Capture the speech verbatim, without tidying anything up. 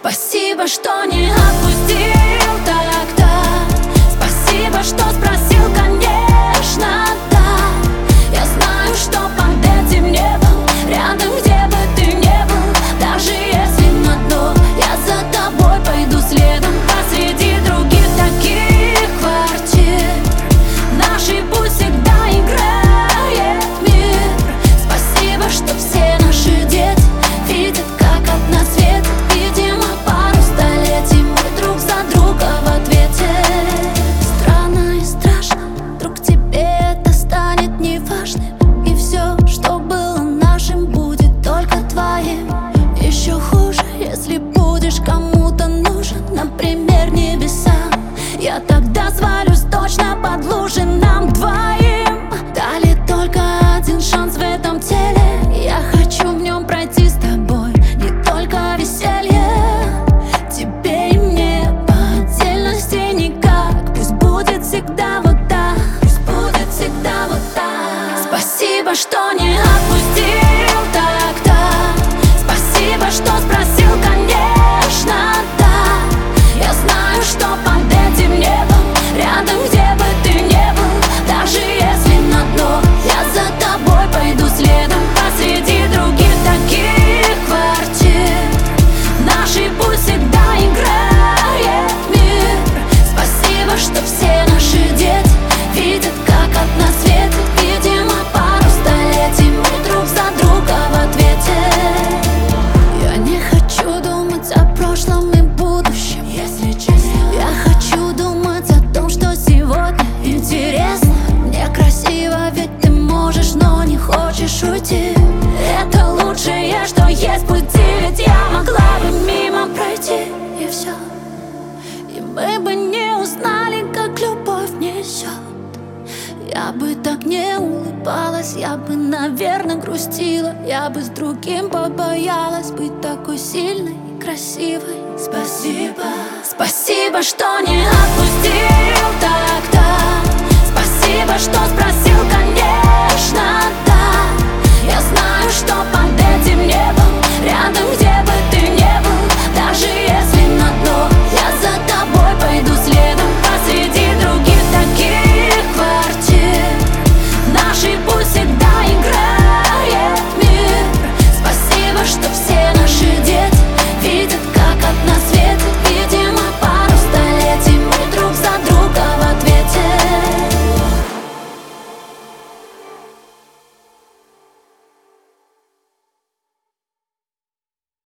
Спасибо, что не отпустил тогда. Спасибо, что спросил, конечно, да. Я знаю, что под этим небом, рядом, где бы ты не был, даже если на дно, я за тобой пойду следом. Посреди других таких квартир нашей пусть всегда играет мир. Спасибо, что все наши дети видят, как от нас светит. Видимо, пару столетий мы друг за друга в ответе. Странно и страшно, вдруг тебе это станет неважным, и все, что было нашим, будет только твоим. Еще хуже, если будешь кому-то нужен, например, небесам. Я тогда свалюсь точно под лужи нам двоим. Дали только один шанс в этом теле, я хочу в нем пройти с тобой не только веселье. Тебе и мне по отдельности никак. Пусть будет всегда вот так, пусть будет всегда вот так. Спасибо, что не отпустил тогда. Спасибо, что спросил, конечно, да. Я знаю, что под этим небом, рядом, где бы ты не был, даже если на дно, я за тобой пойду следом. Посреди других таких квартир нашей пусть всегда играет мир. Спасибо, что все наши дети видят, как от нас светит. Видимо, пару столетий мы друг за друга в ответе. Я не хочу думать о прошлом и будущем, если честно. Я хочу думать о том, что сегодня интересно. Мне красиво, ведь ты можешь, но не хочешь уйти. Это лучшее, что есть пути, ведь я могла бы мимо пройти, и все. И мы бы не узнали, как любовь несет. Я бы так не улыбалась, я бы, наверное, грустила. Я бы с другим побоялась быть такой сильной и красивой. Спасибо, спасибо, что не отпустил тогда. Спасибо, что спросил,